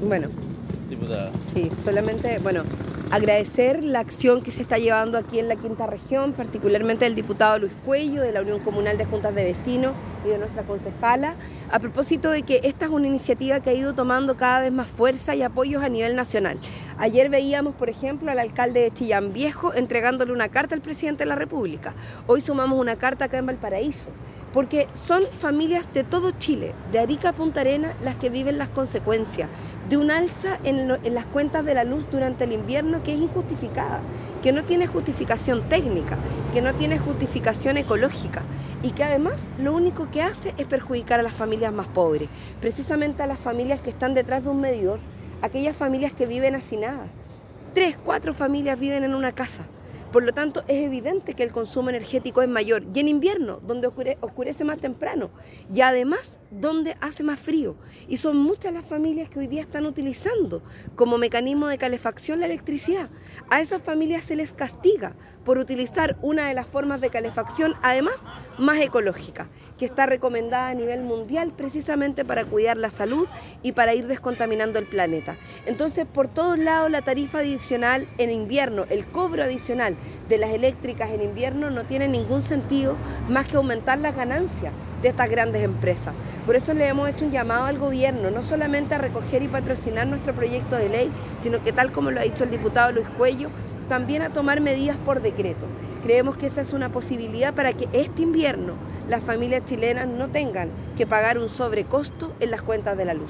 Bueno, diputada. sí, solamente, agradecer la acción que se está llevando aquí en la Quinta Región, particularmente del diputado Luis Cuello, de la Unión Comunal de Juntas de Vecinos y de nuestra concejala, a propósito de que esta es una iniciativa que ha ido tomando cada vez más fuerza y apoyos a nivel nacional. Ayer veíamos, por ejemplo, al alcalde de Chillán Viejo entregándole una carta al presidente de la República. Hoy sumamos una carta acá en Valparaíso, porque son familias de todo Chile, de Arica a Punta Arenas, las que viven las consecuencias de un alza en las cuentas de la luz durante el invierno que es injustificada, que no tiene justificación técnica, que no tiene justificación ecológica y que además lo único que hace es perjudicar a las familias más pobres, precisamente a las familias que están detrás de un medidor, aquellas familias que viven hacinadas. 3, 4 familias viven en una casa. Por lo tanto, es evidente que el consumo energético es mayor. Y en invierno, donde oscurece más temprano. Y además, donde hace más frío. Y son muchas las familias que hoy día están utilizando como mecanismo de calefacción la electricidad. A esas familias se les castiga por utilizar una de las formas de calefacción, además, más ecológica, que está recomendada a nivel mundial precisamente para cuidar la salud y para ir descontaminando el planeta. Entonces, por todos lados, la tarifa adicional en invierno, el cobro adicional de las eléctricas en invierno no tiene ningún sentido más que aumentar las ganancias de estas grandes empresas. Por eso le hemos hecho un llamado al gobierno, no solamente a recoger y patrocinar nuestro proyecto de ley, sino que tal como lo ha dicho el diputado Luis Cuello, también a tomar medidas por decreto. Creemos que esa es una posibilidad para que este invierno las familias chilenas no tengan que pagar un sobrecosto en las cuentas de la luz.